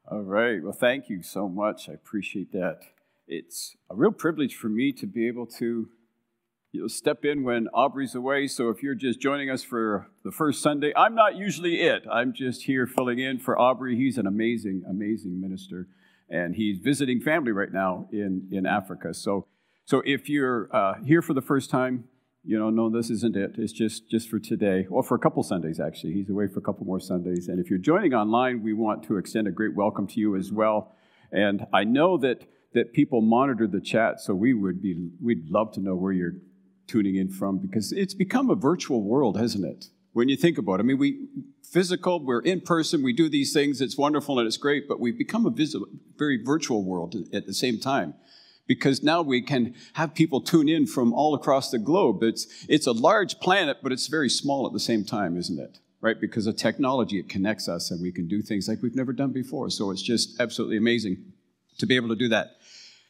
All right. Well, thank you so much. I appreciate that. It's a real privilege for me to be able to step in when Aubrey's away. So if you're just joining us for the first Sunday, I'm not usually it. I'm just here filling in for Aubrey. He's an amazing, amazing minister, and he's visiting family right now in Africa. So if you're here for the first time, no, this isn't it. It's just for today. Well, for a couple Sundays, actually. He's away for a couple more Sundays. And if you're joining online, we want to extend a great welcome to you as well. And I know that people monitor the chat, so we'd love to know where you're tuning in from, because it's become a virtual world, hasn't it? When you think about it. I mean, we're in person, we do these things, it's wonderful and it's great, but we've become a very virtual world at the same time. Because now we can have people tune in from all across the globe. It's a large planet, but it's very small at the same time, isn't it? Right? Because of technology, it connects us, and we can do things like we've never done before. So it's just absolutely amazing to be able to do that.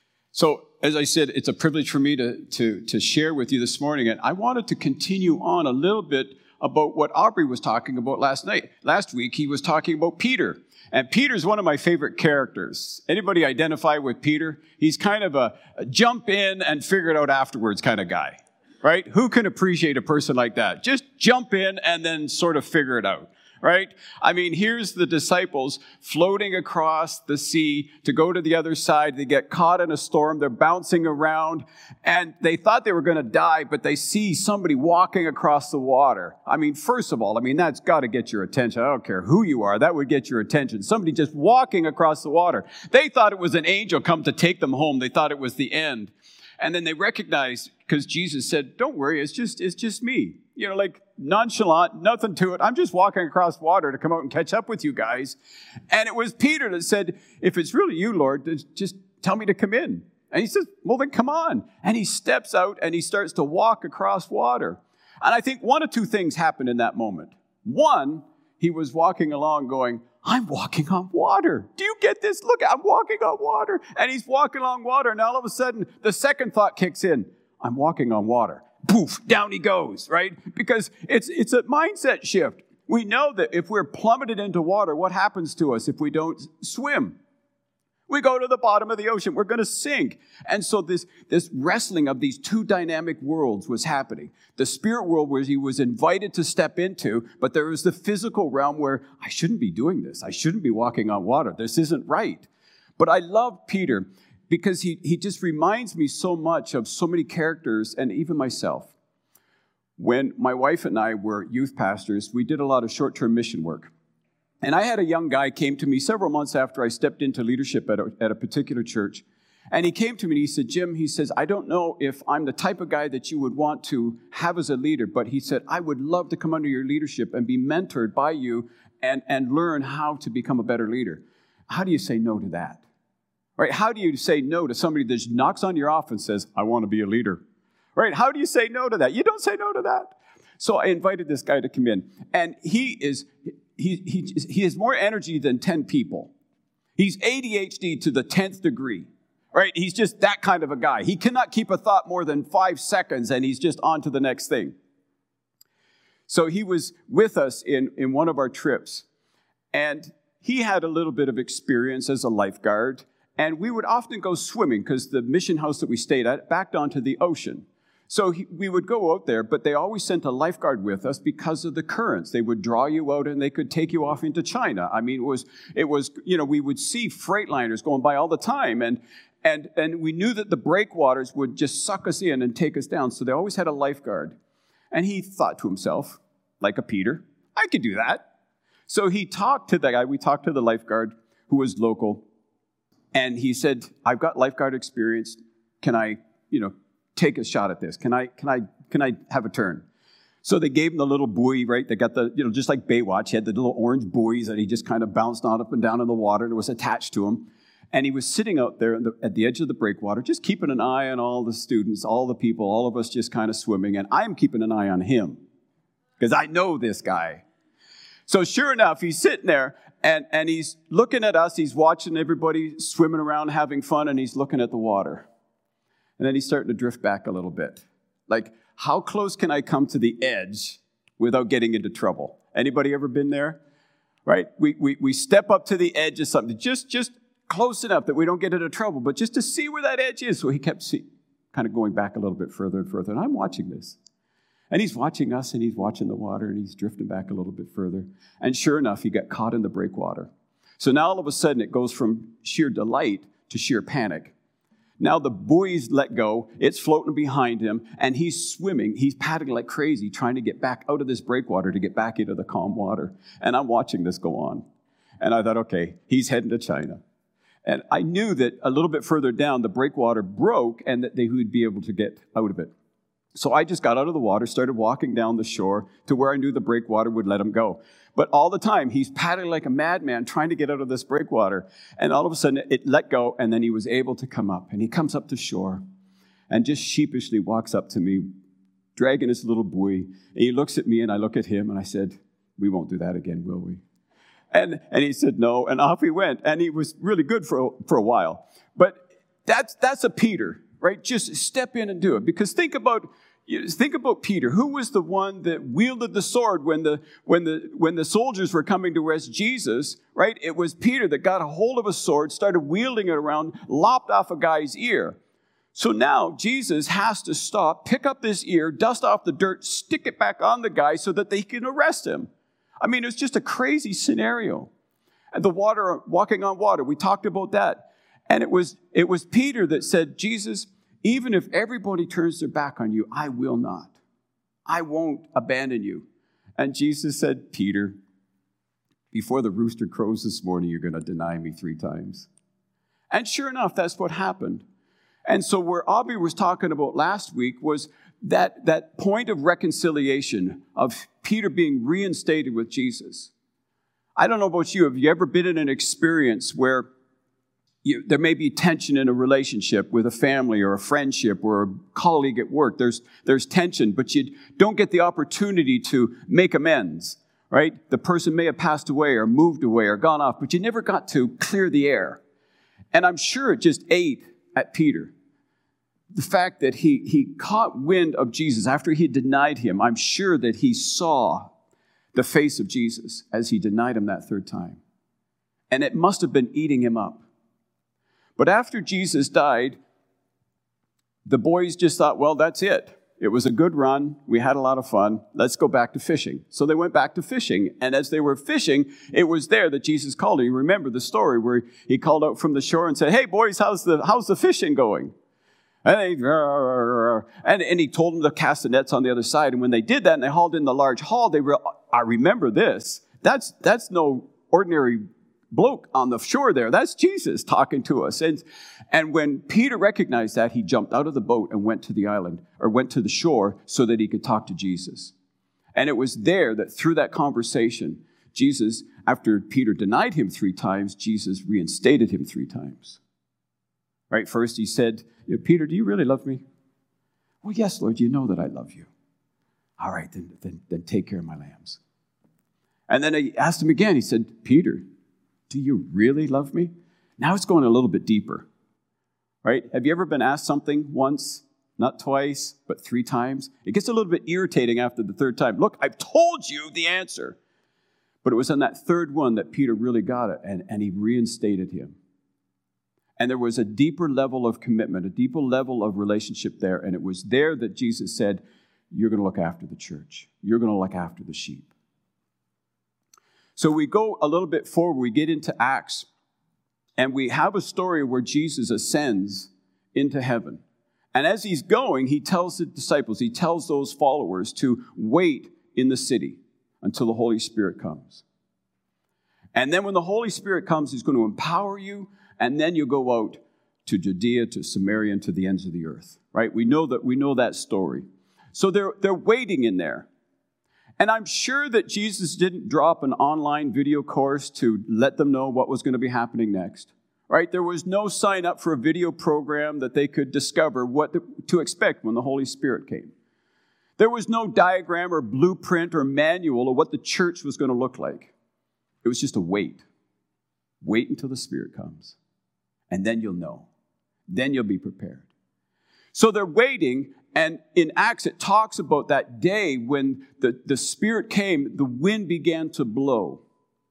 So, as I said, it's a privilege for me to share with you this morning. And I wanted to continue on a little bit about what Aubrey was talking about last week. He was talking about Peter. And Peter's one of my favorite characters. Anybody identify with Peter? He's kind of a jump in and figure it out afterwards kind of guy, right? Who can appreciate a person like that? Just jump in and then sort of figure it out, right? I mean, here's the disciples floating across the sea to go to the other side. They get caught in a storm. They're bouncing around, and they thought they were going to die, but they see somebody walking across the water. I mean, first of all, that's got to get your attention. I don't care who you are. That would get your attention. Somebody just walking across the water. They thought it was an angel come to take them home. They thought it was the end. And then they recognized, because Jesus said, don't worry, it's just me. Like nonchalant, nothing to it. I'm just walking across water to come out and catch up with you guys. And it was Peter that said, if it's really you, Lord, just tell me to come in. And he says, well, then come on. And he steps out and he starts to walk across water. And I think one of two things happened in that moment. One, he was walking along going, I'm walking on water. Do you get this? Look, I'm walking on water. And he's walking along water. And all of a sudden, the second thought kicks in. I'm walking on water. Poof, down he goes, right? Because it's a mindset shift. We know that if we're plummeted into water, what happens to us if we don't swim? We go to the bottom of the ocean. We're going to sink. And so this wrestling of these two dynamic worlds was happening. The spirit world where he was invited to step into, but there was the physical realm where I shouldn't be doing this. I shouldn't be walking on water. This isn't right. But I love Peter because he just reminds me so much of so many characters, and even myself. When my wife and I were youth pastors, we did a lot of short-term mission work. And I had a young guy came to me several months after I stepped into leadership at a particular church. And he came to me and he said, Jim, he says, I don't know if I'm the type of guy that you would want to have as a leader, but he said, I would love to come under your leadership and be mentored by you and learn how to become a better leader. How do you say no to that? Right? How do you say no to somebody that just knocks on your office and says, I want to be a leader? Right? How do you say no to that? You don't say no to that. So I invited this guy to come in, and he has more energy than 10 people. He's ADHD to the 10th degree. Right? He's just that kind of a guy. He cannot keep a thought more than 5 seconds, and he's just on to the next thing. So he was with us in one of our trips, and he had a little bit of experience as a lifeguard. And we would often go swimming because the mission house that we stayed at backed onto the ocean. So we would go out there, but they always sent a lifeguard with us because of the currents. They would draw you out and they could take you off into China. I mean, it was we would see freight liners going by all the time. And we knew that the breakwaters would just suck us in and take us down. So they always had a lifeguard. And he thought to himself, like a Peter, I could do that. So he talked to the guy. We talked to the lifeguard who was local. And he said, I've got lifeguard experience. Can I, take a shot at this? Can I have a turn? So they gave him the little buoy, right? They got the, just like Baywatch, he had the little orange buoys that he just kind of bounced on up and down in the water, and it was attached to him. And he was sitting out there at the edge of the breakwater, just keeping an eye on all the students, all the people, all of us just kind of swimming. And I'm keeping an eye on him because I know this guy. So sure enough, he's sitting there. And he's looking at us, he's watching everybody swimming around, having fun, and he's looking at the water. And then he's starting to drift back a little bit. Like, how close can I come to the edge without getting into trouble? Anybody ever been there? right? We step up to the edge of something, just close enough that we don't get into trouble, but just to see where that edge is. So he kept kind of going back a little bit further and further, and I'm watching this. And he's watching us, and he's watching the water, and he's drifting back a little bit further. And sure enough, he got caught in the breakwater. So now all of a sudden, it goes from sheer delight to sheer panic. Now the buoy's let go, it's floating behind him, and he's swimming, he's paddling like crazy, trying to get back out of this breakwater to get back into the calm water. And I'm watching this go on. And I thought, okay, he's heading to China. And I knew that a little bit further down, the breakwater broke and that they would be able to get out of it. So I just got out of the water, started walking down the shore to where I knew the breakwater would let him go. But all the time, he's paddling like a madman trying to get out of this breakwater. And all of a sudden, it let go, and then he was able to come up. And he comes up to shore and just sheepishly walks up to me, dragging his little buoy. And he looks at me, and I look at him, and I said, "We won't do that again, will we?" And he said, "No," and off he went. And he was really good for a while. But that's a Peter, right? Just step in and do it. Because think about Peter. Who was the one that wielded the sword when the soldiers were coming to arrest Jesus, right? It was Peter that got a hold of a sword, started wielding it around, lopped off a guy's ear. So now Jesus has to stop, pick up this ear, dust off the dirt, stick it back on the guy so that they can arrest him. I mean, it's just a crazy scenario. And the water, walking on water, we talked about that. And it was Peter that said, "Jesus, even if everybody turns their back on you, I will not. I won't abandon you." And Jesus said, "Peter, before the rooster crows this morning, you're going to deny me 3 times. And sure enough, that's what happened. And so where Aubrey was talking about last week was that point of reconciliation, of Peter being reinstated with Jesus. I don't know about you. Have you ever been in an experience where there may be tension in a relationship with a family or a friendship or a colleague at work? There's tension, but you don't get the opportunity to make amends, right? The person may have passed away or moved away or gone off, but you never got to clear the air. And I'm sure it just ate at Peter. The fact that he caught wind of Jesus after he denied him, I'm sure that he saw the face of Jesus as he denied him that 3rd time. And it must have been eating him up. But after Jesus died, the boys just thought, well, that's it. It was a good run. We had a lot of fun. Let's go back to fishing. So they went back to fishing. And as they were fishing, it was there that Jesus called. You remember the story where he called out from the shore and said, "Hey, boys, how's the fishing going?" And he told them to cast the nets on the other side. And when they did that and they hauled in the large haul, I remember this. That's no ordinary bloke on the shore there. That's Jesus talking to us. And when Peter recognized that, he jumped out of the boat and went to the island, or went to the shore so that he could talk to Jesus. And it was there that through that conversation, Jesus, after Peter denied him 3 times, Jesus reinstated him 3 times. Right? First he said, "Peter, do you really love me?" "Well, yes, Lord, you know that I love you." "All right, then take care of my lambs." And then he asked him again. He said, "Peter, do you really love me?" Now it's going a little bit deeper, right? Have you ever been asked something once, not twice, but 3 times? It gets a little bit irritating after the 3rd time. Look, I've told you the answer. But it was on that 3rd one that Peter really got it, and he reinstated him. And there was a deeper level of commitment, a deeper level of relationship there. And it was there that Jesus said, "You're going to look after the church. You're going to look after the sheep." So we go a little bit forward. We get into Acts. And we have a story where Jesus ascends into heaven. And as he's going, he tells the disciples, he tells those followers to wait in the city until the Holy Spirit comes. And then when the Holy Spirit comes, he's going to empower you. And then you go out to Judea, to Samaria, and to the ends of the earth, right? We know that story. So they're waiting in there. And I'm sure that Jesus didn't drop an online video course to let them know what was going to be happening next, right? There was no sign up for a video program that they could discover what to expect when the Holy Spirit came. There was no diagram or blueprint or manual of what the church was going to look like. It was just a wait. Wait until the Spirit comes. And then you'll know. Then you'll be prepared. So they're waiting, and in Acts it talks about that day when the Spirit came, the wind began to blow.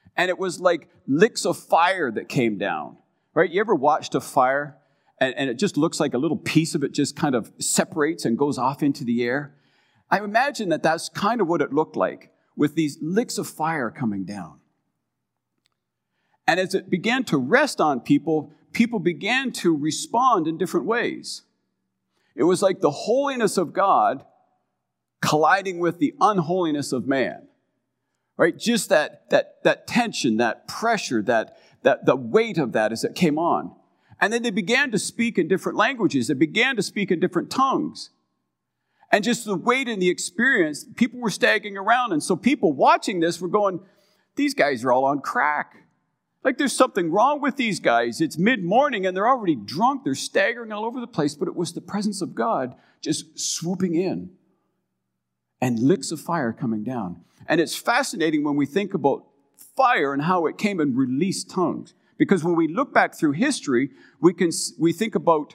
And it was like licks of fire that came down, right? You ever watched a fire and it just looks like a little piece of it just kind of separates and goes off into the air? I imagine that that's kind of what it looked like, with these licks of fire coming down. And as it began to rest on people, people began to respond in different ways. It was like the holiness of God colliding with the unholiness of man, right? Just that tension, that pressure, that the weight of that as it came on. And then they began to speak in different languages. They began to speak in different tongues. And just the weight and the experience, people were staggering around. And so people watching this were going, these guys are all on crack. Like there's something wrong with these guys. It's mid-morning and they're already drunk. They're staggering all over the place. But it was the presence of God just swooping in and licks of fire coming down. And it's fascinating when we think about fire and how it came and released tongues. Because when we look back through history, we think about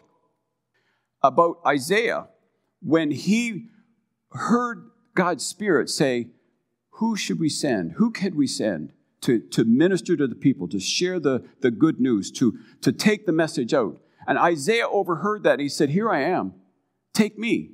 Isaiah when he heard God's Spirit say, who should we send? Who can we send to minister to the people, to share the good news, to take the message out? And Isaiah overheard that. He said, here I am. Take me.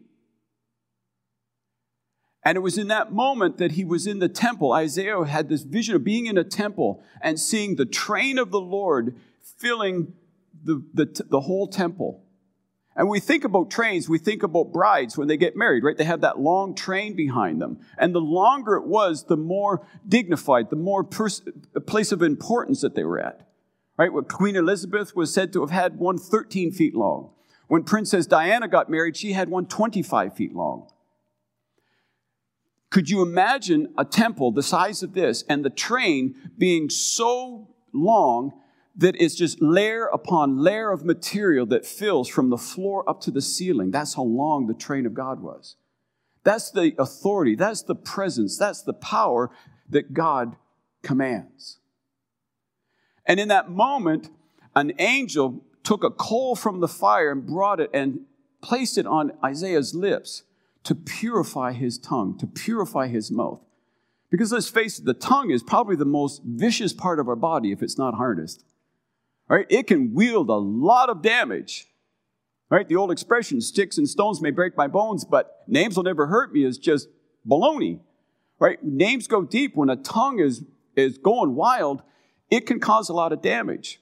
And it was in that moment that he was in the temple. Isaiah had this vision of being in a temple and seeing the train of the Lord filling the whole temple. And we think about trains, we think about brides when they get married, right? They have that long train behind them. And the longer it was, the more dignified, the more place of importance that they were at. Right? When Queen Elizabeth was said to have had one 13 feet long. When Princess Diana got married, she had one 25 feet long. Could you imagine a temple the size of this and the train being so long that it's just layer upon layer of material that fills from the floor up to the ceiling? That's how long the train of God was. That's the authority, that's the presence, that's the power that God commands. And in that moment, an angel took a coal from the fire and brought it and placed it on Isaiah's lips to purify his tongue, to purify his mouth. Because let's face it, the tongue is probably the most vicious part of our body if it's not harnessed. Right? It can wield a lot of damage. Right? The old expression, sticks and stones may break my bones, but names will never hurt me, is just baloney. Right? Names go deep. When a tongue is going wild, it can cause a lot of damage.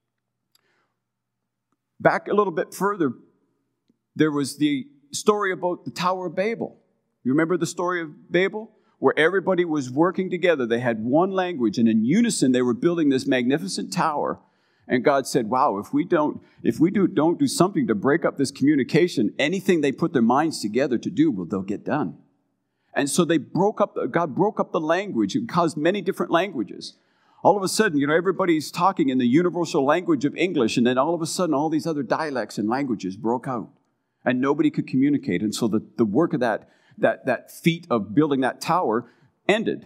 Back a little bit further, there was the story about the Tower of Babel. You remember the story of Babel? Where everybody was working together. They had one language, and in unison they were building this magnificent tower. And God said, wow, if we don't do something to break up this communication, anything they put their minds together to do, well, they'll get done. And so God broke up the language. It caused many different languages. All of a sudden, everybody's talking in the universal language of English, and then all of a sudden, all these other dialects and languages broke out. And nobody could communicate. And so the work of that feat of building that tower ended.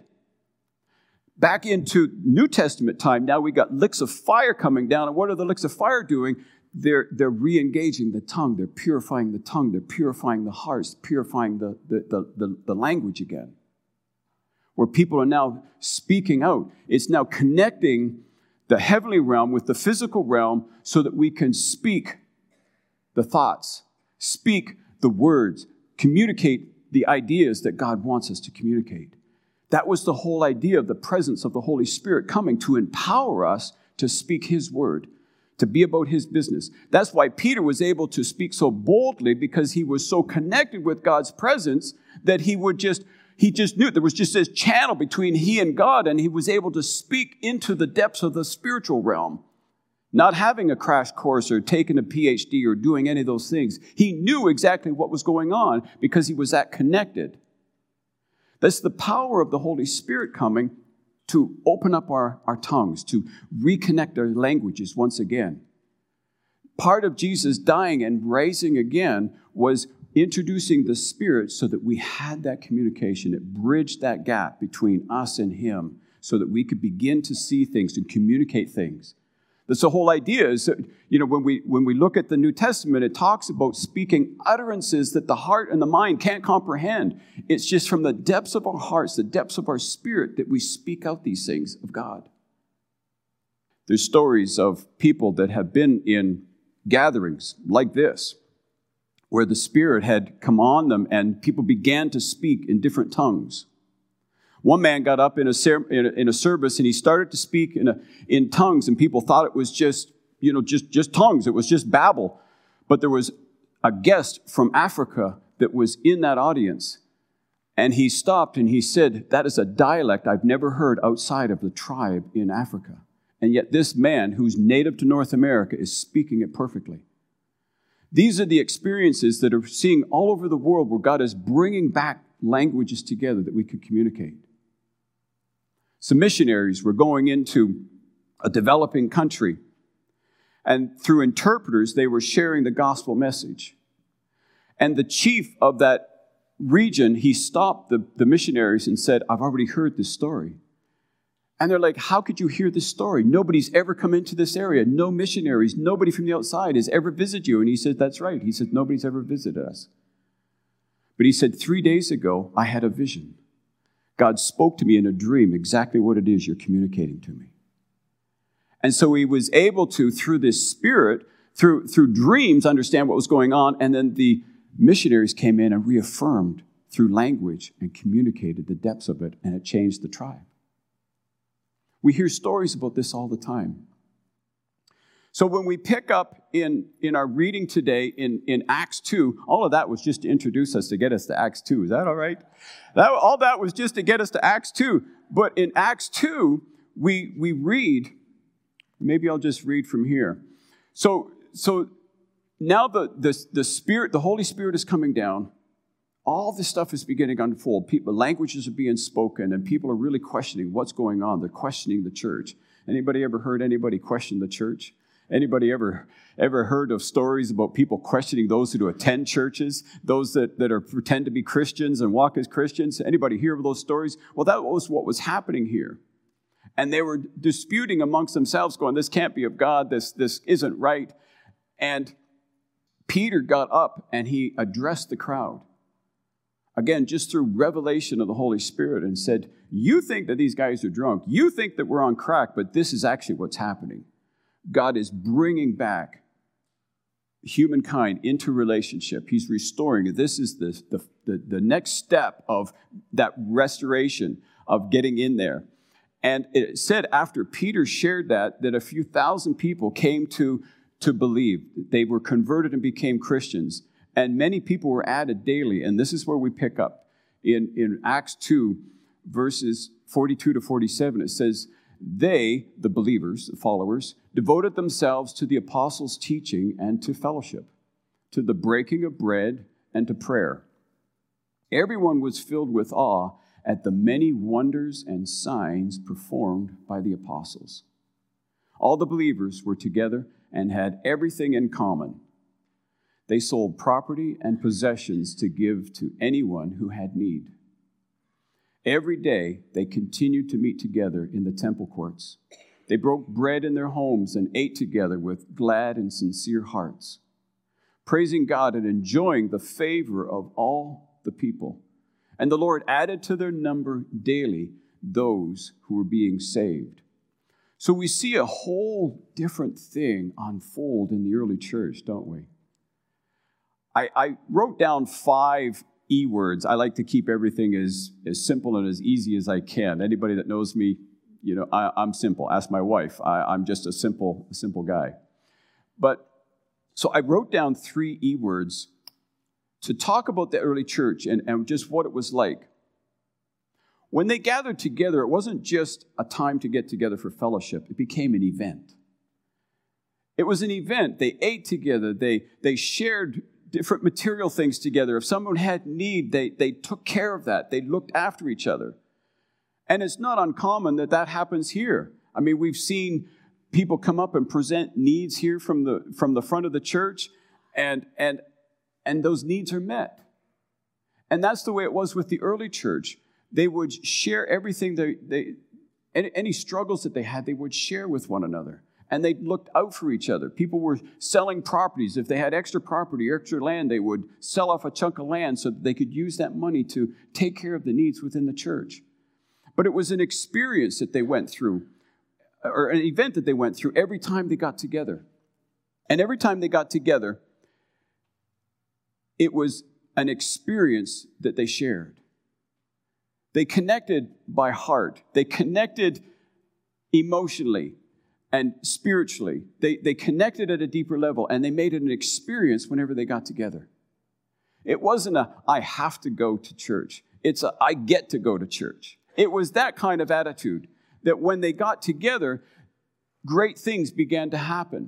Back into New Testament time, now we got licks of fire coming down. And what are the licks of fire doing? They're re-engaging the tongue. They're purifying the tongue. They're purifying the hearts, purifying the language again. Where people are now speaking out. It's now connecting the heavenly realm with the physical realm so that we can speak the thoughts, speak the words, communicate the ideas that God wants us to communicate. That was the whole idea of the presence of the Holy Spirit coming to empower us to speak His word, to be about His business. That's why Peter was able to speak so boldly, because he was so connected with God's presence that he just knew there was just this channel between he and God, and he was able to speak into the depths of the spiritual realm. Not having a crash course or taking a PhD or doing any of those things. He knew exactly what was going on because he was that connected. That's the power of the Holy Spirit coming to open up our tongues, to reconnect our languages once again. Part of Jesus dying and rising again was introducing the Spirit so that we had that communication. It bridged that gap between us and Him so that we could begin to see things and communicate things. That's the whole idea is that, when we look at the New Testament, it talks about speaking utterances that the heart and the mind can't comprehend. It's just from the depths of our hearts, the depths of our spirit, that we speak out these things of God. There's stories of people that have been in gatherings like this, where the Spirit had come on them and people began to speak in different tongues. One man got up in a service and he started to speak in tongues, and people thought it was just tongues. It was just babble. But there was a guest from Africa that was in that audience, and he stopped and he said, "That is a dialect I've never heard outside of the tribe in Africa. And yet this man who's native to North America is speaking it perfectly." These are the experiences that are seeing all over the world where God is bringing back languages together that we could communicate. Some missionaries were going into a developing country, and through interpreters, they were sharing the gospel message. And the chief of that region, he stopped the missionaries and said, "I've already heard this story." And they're like, "How could you hear this story? Nobody's ever come into this area. No missionaries, nobody from the outside has ever visited you." And he said, "That's right." He said, "Nobody's ever visited us." But he said, 3 days ago, I had a vision. God spoke to me in a dream exactly what it is you're communicating to me. And so he was able to, through this Spirit, through dreams, understand what was going on. And then the missionaries came in and reaffirmed through language and communicated the depths of it, and it changed the tribe. We hear stories about this all the time. So when we pick up in our reading today in Acts 2, all of that was just to introduce us, to get us to Acts 2. Is that all right? All that was just to get us to Acts 2. But in Acts 2, we read, maybe I'll just read from here. So now the Spirit, the Holy Spirit is coming down. All this stuff is beginning to unfold. Languages are being spoken, and people are really questioning what's going on. They're questioning the church. Anybody ever heard anybody question the church? Anybody ever heard of stories about people questioning those who do attend churches, those that pretend to be Christians and walk as Christians? Anybody hear of those stories? Well, that was what was happening here. And they were disputing amongst themselves, going, "This can't be of God. This isn't right." And Peter got up and he addressed the crowd. Again, just through revelation of the Holy Spirit, and said, "You think that these guys are drunk. You think that we're on crack, but this is actually what's happening. God is bringing back humankind into relationship. He's restoring it. This is the next step of that restoration, of getting in there." And it said after Peter shared that a few thousand people came to believe. They were converted and became Christians. And many people were added daily. And this is where we pick up. In Acts 2, verses 42 to 47, it says, "They," the believers, the followers, "devoted themselves to the apostles' teaching and to fellowship, to the breaking of bread and to prayer. Everyone was filled with awe at the many wonders and signs performed by the apostles. All the believers were together and had everything in common. They sold property and possessions to give to anyone who had need. Every day they continued to meet together in the temple courts. They broke bread in their homes and ate together with glad and sincere hearts, praising God and enjoying the favor of all the people. And the Lord added to their number daily those who were being saved." So we see a whole different thing unfold in the early church, don't we? I wrote down 5 E words. I like to keep everything as simple and as easy as I can. Anybody that knows me, I'm simple. Ask my wife. I'm just a simple guy. But so I wrote down 3 E words to talk about the early church and just what it was like. When they gathered together, it wasn't just a time to get together for fellowship. It became an event. It was an event. They ate together. They shared different material things together. If someone had need, they took care of that. They looked after each other. And it's not uncommon that happens here. I mean, we've seen people come up and present needs here from the front of the church, and those needs are met. And that's the way it was with the early church. They would share everything, any struggles that they had, they would share with one another. And they looked out for each other. People were selling properties. If they had extra property, extra land, they would sell off a chunk of land so that they could use that money to take care of the needs within the church. But it was an experience that they went through. or an event that they went through every time they got together. And every time they got together, it was an experience that they shared. They connected by heart. They connected emotionally and spiritually. They connected at a deeper level, and they made it an experience whenever they got together. It wasn't a, I have to go to church. It's a, I get to go to church. It was that kind of attitude that when they got together, great things began to happen.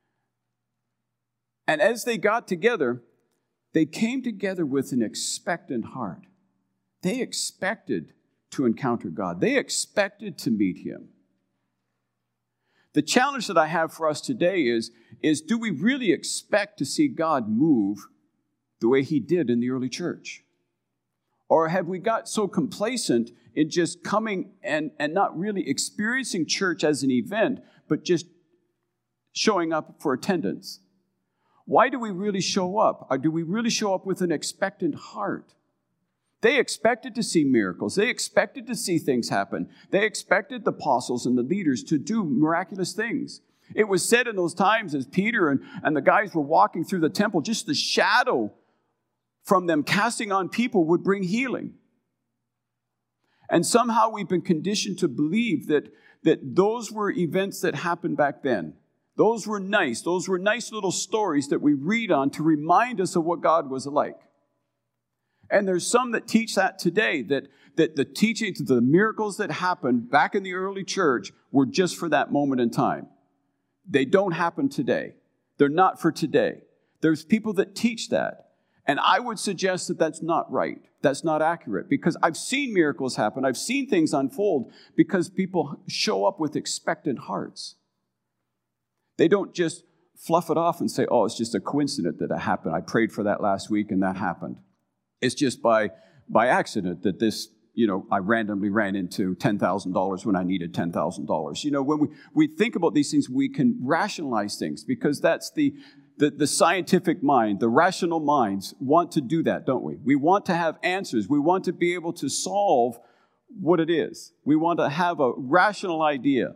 And as they got together, they came together with an expectant heart. They expected to encounter God. They expected to meet Him. The challenge that I have for us today is do we really expect to see God move the way He did in the early church? Or have we got so complacent in just coming and not really experiencing church as an event, but just showing up for attendance? Why do we really show up? Or do we really show up with an expectant heart? They expected to see miracles. They expected to see things happen. They expected the apostles and the leaders to do miraculous things. It was said in those times as Peter and the guys were walking through the temple, just the shadow from them casting on people would bring healing. And somehow we've been conditioned to believe that those were events that happened back then. Those were nice. Those were nice little stories that we read on to remind us of what God was like. And there's some that teach that today, that the teaching, the miracles that happened back in the early church were just for that moment in time. They don't happen today. They're not for today. There's people that teach that. And I would suggest that that's not right. That's not accurate, because I've seen miracles happen. I've seen things unfold because people show up with expectant hearts. They don't just fluff it off and say, oh, it's just a coincidence that it happened. I prayed for that last week and that happened. It's just by accident that this, I randomly ran into $10,000 when I needed $10,000. When we think about these things, we can rationalize things because that's the scientific mind, the rational minds want to do that, don't we? We want to have answers. We want to be able to solve what it is. We want to have a rational idea.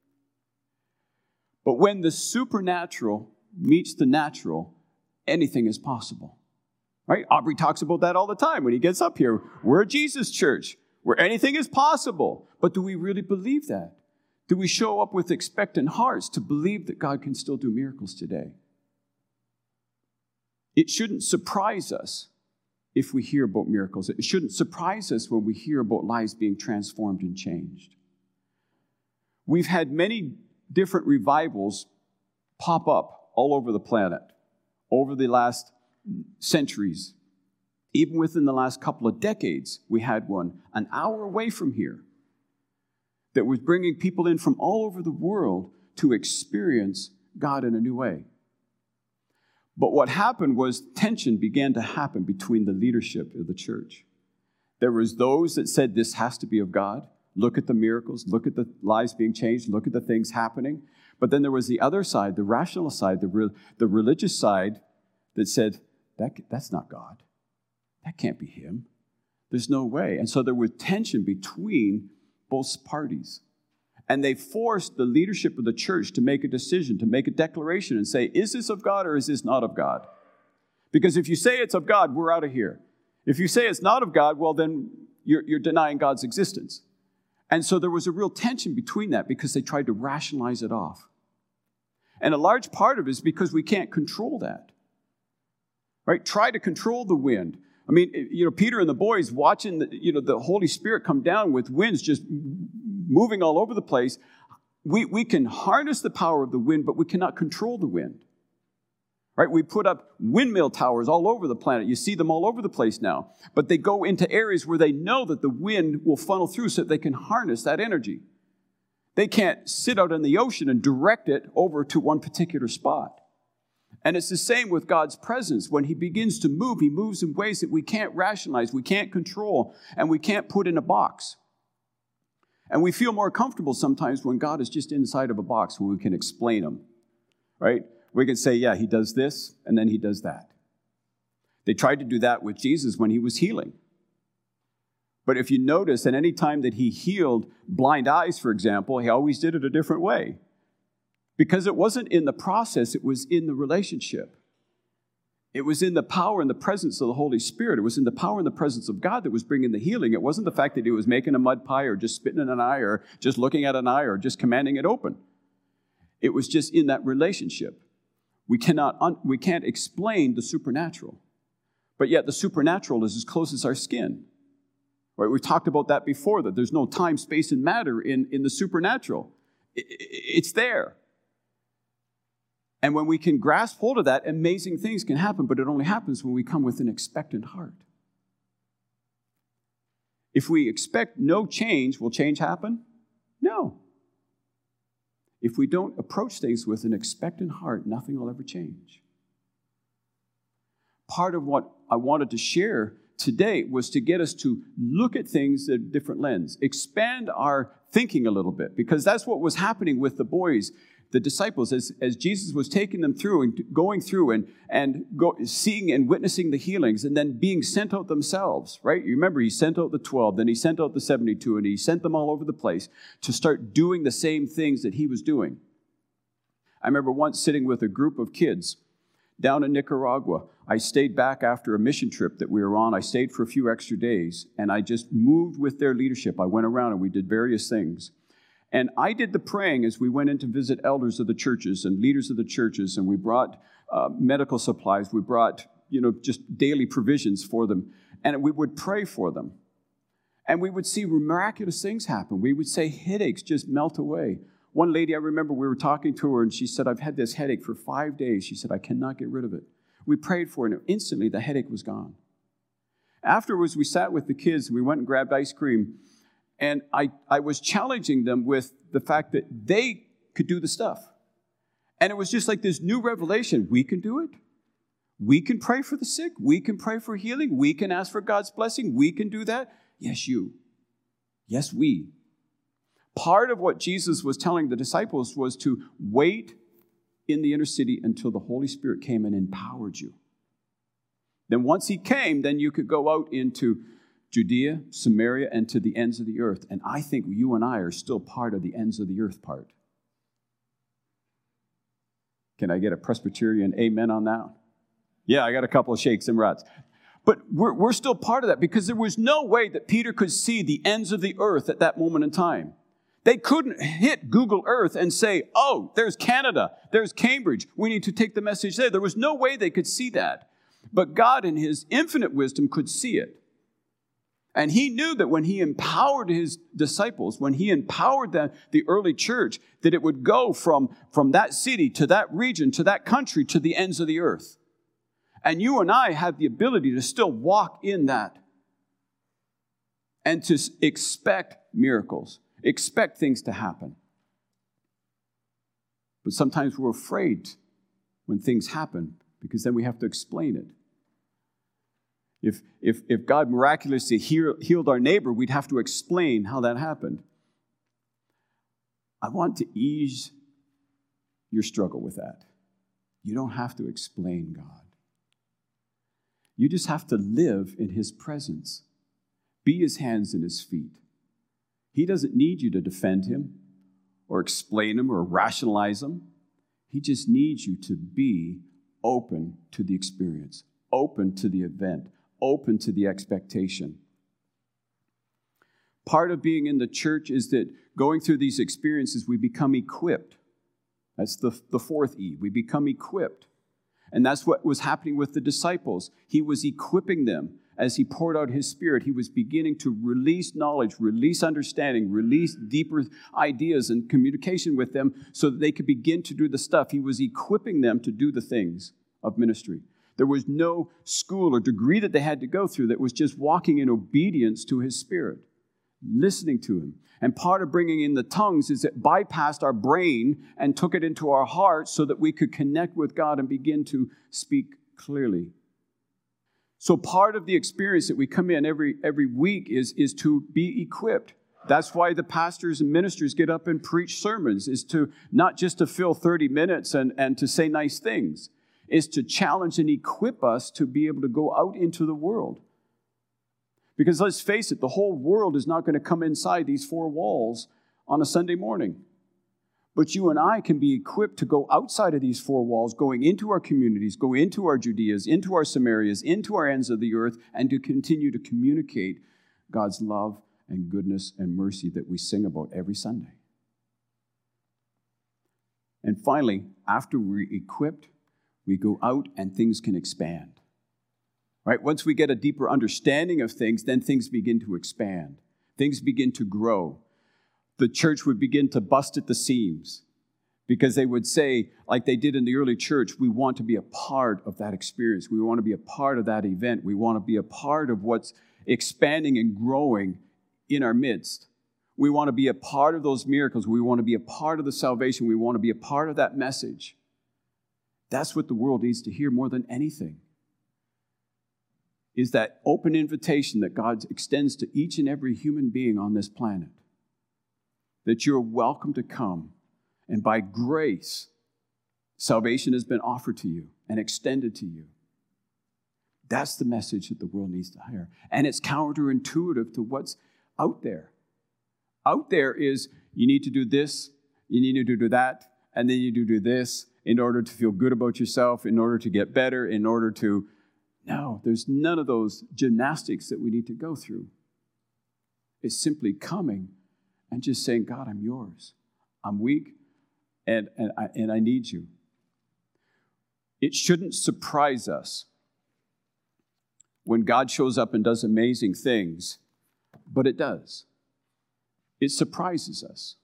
But when the supernatural meets the natural, anything is possible. Right? Aubrey talks about that all the time when he gets up here. We're a Jesus church where anything is possible. But do we really believe that? Do we show up with expectant hearts to believe that God can still do miracles today? It shouldn't surprise us if we hear about miracles. It shouldn't surprise us when we hear about lives being transformed and changed. We've had many different revivals pop up all over the planet over the last centuries. Even within the last couple of decades, we had one an hour away from here that was bringing people in from all over the world to experience God in a new way. But what happened was tension began to happen between the leadership of the church. There was those that said this has to be of God. Look at the miracles, look at the lives being changed, look at the things happening. But then there was the other side, the rational side, the religious side that said, that's not God. That can't be Him. There's no way. And so there was tension between both parties. And they forced the leadership of the church to make a decision, to make a declaration and say, is this of God or is this not of God? Because if you say it's of God, we're out of here. If you say it's not of God, well, then you're denying God's existence. And so there was a real tension between that because they tried to rationalize it off. And a large part of it is because we can't control that. Right? Try to control the wind. I mean, Peter and the boys watching the Holy Spirit come down with winds just moving all over the place. We can harness the power of the wind, but we cannot control the wind. Right? We put up windmill towers all over the planet. You see them all over the place now. But they go into areas where they know that the wind will funnel through so that they can harness that energy. They can't sit out in the ocean and direct it over to one particular spot. And it's the same with God's presence. When He begins to move, He moves in ways that we can't rationalize, we can't control, and we can't put in a box. And we feel more comfortable sometimes when God is just inside of a box where we can explain Him. Right? We can say, yeah, He does this, and then He does that. They tried to do that with Jesus when He was healing. But if you notice, at any time that he healed blind eyes, for example, he always did it a different way. Because it wasn't in the process, it was in the relationship. It was in the power and the presence of the Holy Spirit. It was in the power and the presence of God that was bringing the healing. It wasn't the fact that he was making a mud pie or just spitting in an eye or just looking at an eye or just commanding it open. It was just in that relationship. We can't explain the supernatural. But yet the supernatural is as close as our skin. Right? We talked about that before, that there's no time, space, and matter in the supernatural. It's there. And when we can grasp hold of that, amazing things can happen, but it only happens when we come with an expectant heart. If we expect no change, will change happen? No. If we don't approach things with an expectant heart, nothing will ever change. Part of what I wanted to share today was to get us to look at things at a different lens, expand our thinking a little bit, because that's what was happening with the boys, the disciples, as Jesus was taking them through and going through and seeing and witnessing the healings and then being sent out themselves, right? You remember, he sent out the 12, then he sent out the 72, and he sent them all over the place to start doing the same things that he was doing. I remember once sitting with a group of kids down in Nicaragua. I stayed back after a mission trip that we were on. I stayed for a few extra days, and I just moved with their leadership. I went around and we did various things. And I did the praying as we went in to visit elders of the churches and leaders of the churches, and we brought medical supplies. We brought, just daily provisions for them, and we would pray for them. And we would see miraculous things happen. We would say headaches just melt away. One lady, I remember we were talking to her, and she said, I've had this headache for 5 days. She said, I cannot get rid of it. We prayed for her, and instantly the headache was gone. Afterwards, we sat with the kids, and we went and grabbed ice cream, and I was challenging them with the fact that they could do the stuff. And it was just like this new revelation. We can do it. We can pray for the sick. We can pray for healing. We can ask for God's blessing. We can do that. Yes, you. Yes, we. Part of what Jesus was telling the disciples was to wait in the inner city until the Holy Spirit came and empowered you. Then once he came, then you could go out into Judea, Samaria, and to the ends of the earth. And I think you and I are still part of the ends of the earth part. Can I get a Presbyterian amen on that? Yeah, I got a couple of shakes and rots. But we're still part of that, because there was no way that Peter could see the ends of the earth at that moment in time. They couldn't hit Google Earth and say, oh, there's Canada, there's Cambridge, we need to take the message there. There was no way they could see that. But God, in his infinite wisdom, could see it. And he knew that when he empowered his disciples, when he empowered the early church, that it would go from that city to that region, to that country, to the ends of the earth. And you and I have the ability to still walk in that and to expect miracles. Expect things to happen. But sometimes we're afraid when things happen, because then we have to explain it. If God miraculously healed our neighbor, we'd have to explain how that happened. I want to ease your struggle with that. You don't have to explain God. You just have to live in his presence. Be his hands and his feet. He doesn't need you to defend him or explain him or rationalize him. He just needs you to be open to the experience, open to the event, open to the expectation. Part of being in the church is that going through these experiences, we become equipped. That's the fourth E. We become equipped. And that's what was happening with the disciples. He was equipping them. As he poured out his Spirit, he was beginning to release knowledge, release understanding, release deeper ideas and communication with them so that they could begin to do the stuff. He was equipping them to do the things of ministry. There was no school or degree that they had to go through. That was just walking in obedience to his Spirit, listening to him. And part of bringing in the tongues is it bypassed our brain and took it into our hearts so that we could connect with God and begin to speak clearly. So part of the experience that we come in every week is to be equipped. That's why the pastors and ministers get up and preach sermons, is to not just to fill 30 minutes and to say nice things, is to challenge and equip us to be able to go out into the world. Because let's face it, the whole world is not going to come inside these four walls on a Sunday morning. But you and I can be equipped to go outside of these four walls, going into our communities, go into our Judeas, into our Samarias, into our ends of the earth, and to continue to communicate God's love and goodness and mercy that we sing about every Sunday. And finally, after we're equipped, we go out and things can expand. Right? Once we get a deeper understanding of things, then things begin to expand. Things begin to grow. The church would begin to bust at the seams because they would say, like they did in the early church, we want to be a part of that experience. We want to be a part of that event. We want to be a part of what's expanding and growing in our midst. We want to be a part of those miracles. We want to be a part of the salvation. We want to be a part of that message. That's what the world needs to hear more than anything, is that open invitation that God extends to each and every human being on this planet. That you're welcome to come, and by grace, salvation has been offered to you and extended to you. That's the message that the world needs to hear. And it's counterintuitive to what's out there. Out there is, you need to do this, you need to do that, and then you need to do this in order to feel good about yourself, in order to get better, in order to... No, there's none of those gymnastics that we need to go through. It's simply coming and just saying, God, I'm yours. I'm weak, and I need you. It shouldn't surprise us when God shows up and does amazing things, but it does. It surprises us.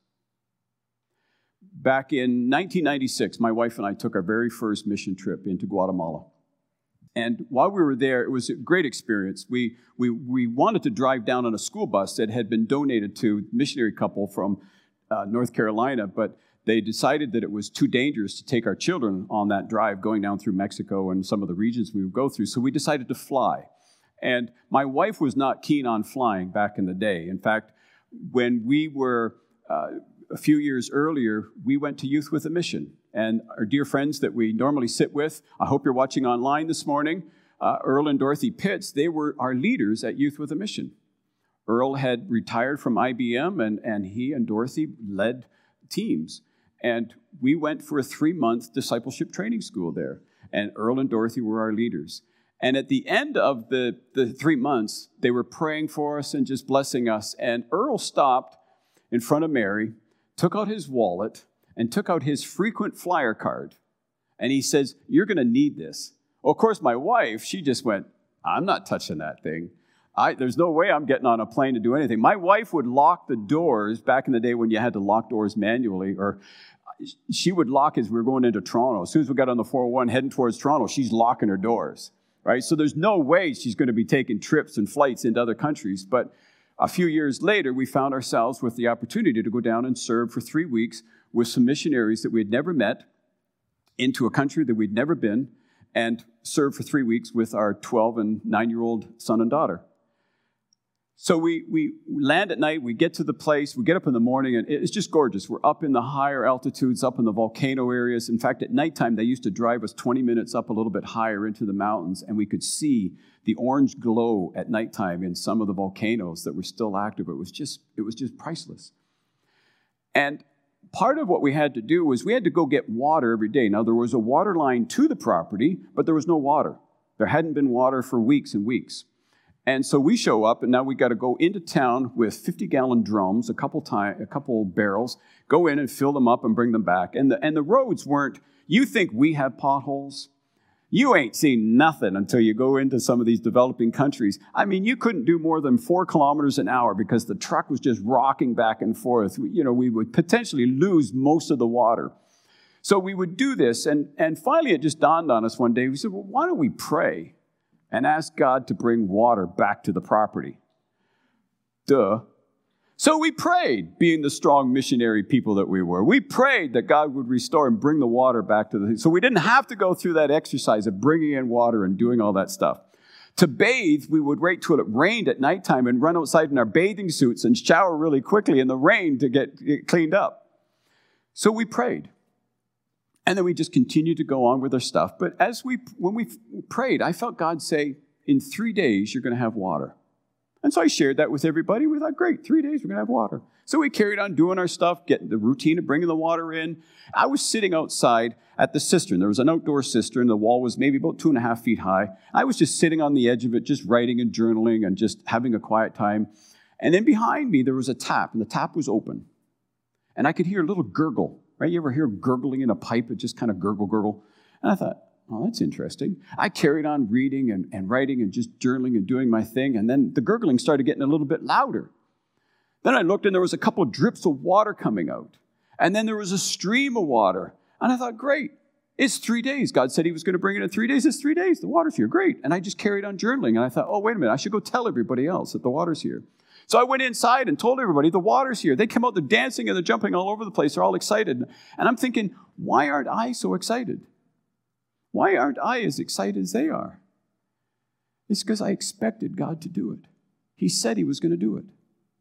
Back in 1996, my wife and I took our very first mission trip into Guatemala. And while we were there, it was a great experience. We wanted to drive down on a school bus that had been donated to a missionary couple from North Carolina, but they decided that it was too dangerous to take our children on that drive going down through Mexico and some of the regions we would go through. So we decided to fly. And my wife was not keen on flying back in the day. In fact, when we were a few years earlier, we went to Youth with a Mission. And our dear friends that we normally sit with, I hope you're watching online this morning, Earl and Dorothy Pitts, they were our leaders at Youth with a Mission. Earl had retired from IBM, and he and Dorothy led teams. And we went for a 3-month discipleship training school there. And Earl and Dorothy were our leaders. And at the end of the 3 months, they were praying for us and just blessing us. And Earl stopped in front of Mary, took out his wallet, and took out his frequent flyer card. And he says, you're going to need this. Well, of course, my wife, she just went, I'm not touching that thing. There's no way I'm getting on a plane to do anything. My wife would lock the doors back in the day when you had to lock doors manually, or she would lock as we were going into Toronto. As soon as we got on the 401 heading towards Toronto, she's locking her doors, right? So there's no way she's going to be taking trips and flights into other countries. But a few years later, we found ourselves with the opportunity to go down and serve for 3 weeks with some missionaries that we had never met into a country that we'd never been, and serve for 3 weeks with our 12 and 9-year-old son and daughter. So we land at night, we get to the place, we get up in the morning, and it's just gorgeous. We're up in the higher altitudes, up in the volcano areas. In fact, at nighttime, they used to drive us 20 minutes up a little bit higher into the mountains, and we could see the orange glow at nighttime in some of the volcanoes that were still active. It was just priceless. And part of what we had to do was we had to go get water every day. Now, there was a water line to the property, but there was no water. There hadn't been water for weeks and weeks. And so we show up, and now we got to go into town with 50-gallon drums, a couple barrels, go in and fill them up and bring them back. And the roads weren't, you think we have potholes? You ain't seen nothing until you go into some of these developing countries. I mean, you couldn't do more than 4 kilometers an hour because the truck was just rocking back and forth. We would potentially lose most of the water. So we would do this, and finally it just dawned on us one day. We said, well, why don't we pray and ask God to bring water back to the property? Duh. So we prayed, being the strong missionary people that we were. We prayed that God would restore and bring the water back to the... So we didn't have to go through that exercise of bringing in water and doing all that stuff. To bathe, we would wait till it rained at nighttime and run outside in our bathing suits and shower really quickly in the rain to get cleaned up. So we prayed. And then we just continued to go on with our stuff. But when we prayed, I felt God say, in 3 days, you're going to have water. And so I shared that with everybody. We thought, great, 3 days, we're going to have water. So we carried on doing our stuff, getting the routine of bringing the water in. I was sitting outside at the cistern. There was an outdoor cistern. The wall was maybe about 2.5 feet high. I was just sitting on the edge of it, just writing and journaling and just having a quiet time. And then behind me, there was a tap, and the tap was open. And I could hear a little gurgle, right? You ever hear gurgling in a pipe? It just kind of gurgle. And I thought, oh, that's interesting. I carried on reading and writing and just journaling and doing my thing. And then the gurgling started getting a little bit louder. Then I looked and there was a couple of drips of water coming out. And then there was a stream of water. And I thought, great, it's 3 days. God said he was going to bring it in 3 days. It's 3 days. The water's here. Great. And I just carried on journaling. And I thought, oh, wait a minute. I should go tell everybody else that the water's here. So I went inside and told everybody the water's here. They come out, they're dancing and they're jumping all over the place. They're all excited. And I'm thinking, why aren't I so excited? Why aren't I as excited as they are? It's because I expected God to do it. He said he was going to do it.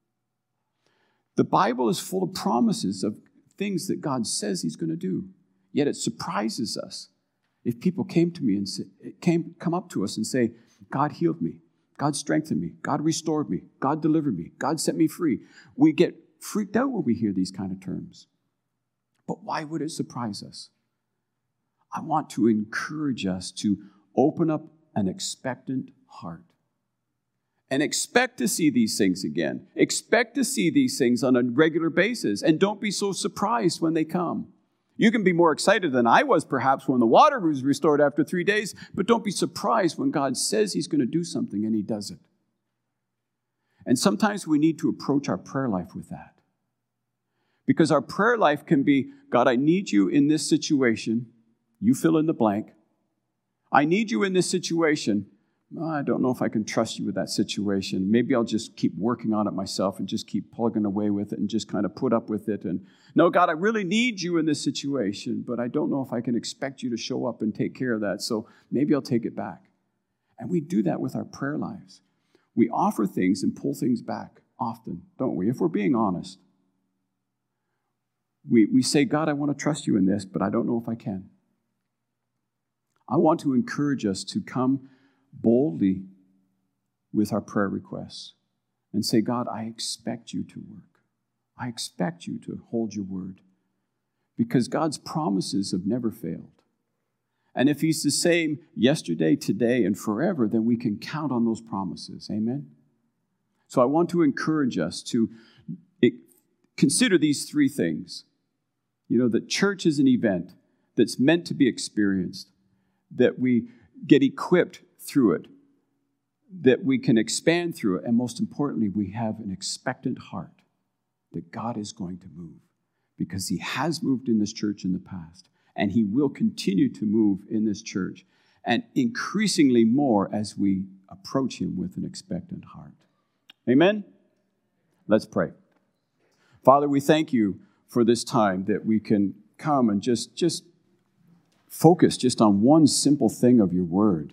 The Bible is full of promises of things that God says he's going to do. Yet it surprises us if people came to me and come up to us and say, God healed me. God strengthened me. God restored me. God delivered me. God set me free. We get freaked out when we hear these kind of terms. But why would it surprise us? I want to encourage us to open up an expectant heart and expect to see these things again. Expect to see these things on a regular basis, and don't be so surprised when they come. You can be more excited than I was perhaps when the water was restored after 3 days, but don't be surprised when God says he's going to do something and he does it. And sometimes we need to approach our prayer life with that. Because our prayer life can be, God, I need you in this situation. You fill in the blank. I need you in this situation. I don't know if I can trust you with that situation. Maybe I'll just keep working on it myself and just keep plugging away with it and just kind of put up with it. And no, God, I really need you in this situation, but I don't know if I can expect you to show up and take care of that. So maybe I'll take it back. And we do that with our prayer lives. We offer things and pull things back often, don't we? If we're being honest. We say, God, I want to trust you in this, but I don't know if I can. I want to encourage us to come boldly with our prayer requests and say, God, I expect you to work. I expect you to hold your word, because God's promises have never failed. And if he's the same yesterday, today, and forever, then we can count on those promises. Amen? So I want to encourage us to consider these three things. You know, that church is an event that's meant to be experienced, that we get equipped through it, that we can expand through it, and most importantly, we have an expectant heart that God is going to move, because he has moved in this church in the past, and he will continue to move in this church, and increasingly more as we approach him with an expectant heart. Amen? Let's pray. Father, we thank you for this time that we can come and just focus just on one simple thing of your word.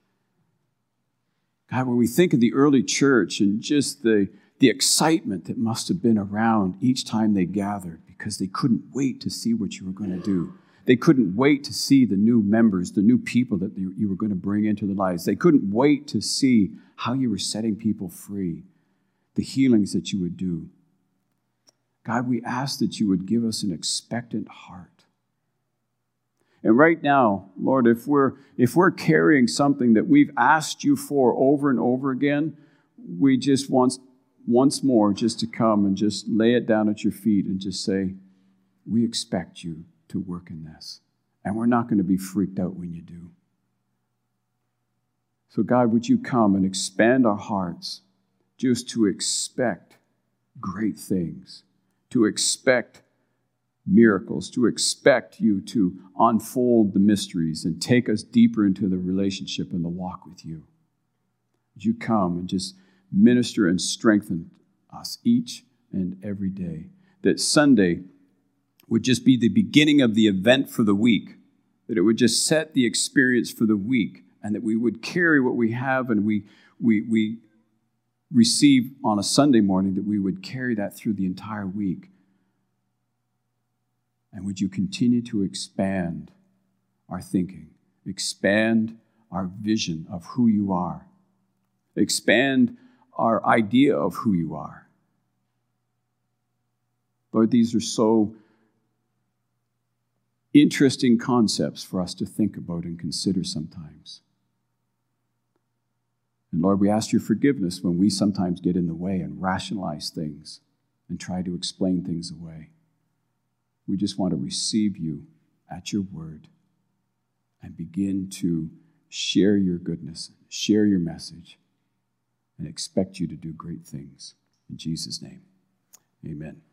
God, when we think of the early church and just the excitement that must have been around each time they gathered, because they couldn't wait to see what you were going to do. They couldn't wait to see the new members, the new people that you were going to bring into their lives. They couldn't wait to see how you were setting people free, the healings that you would do. God, we ask that you would give us an expectant heart. And right now, Lord, if we're carrying something that we've asked you for over and over again, we just want once more just to come and just lay it down at your feet and just say, we expect you to work in this. And we're not going to be freaked out when you do. So God, would you come and expand our hearts just to expect great things, to expect miracles, to expect you to unfold the mysteries and take us deeper into the relationship and the walk with you. Would you come and just minister and strengthen us each and every day, that Sunday would just be the beginning of the event for the week, that it would just set the experience for the week, and that we would carry what we have and we receive on a Sunday morning, that we would carry that through the entire week. And would you continue to expand our thinking, expand our vision of who you are, expand our idea of who you are. Lord, these are so interesting concepts for us to think about and consider sometimes. And Lord, we ask your forgiveness when we sometimes get in the way and rationalize things and try to explain things away. We just want to receive you at your word and begin to share your goodness, share your message, and expect you to do great things. In Jesus' name, amen.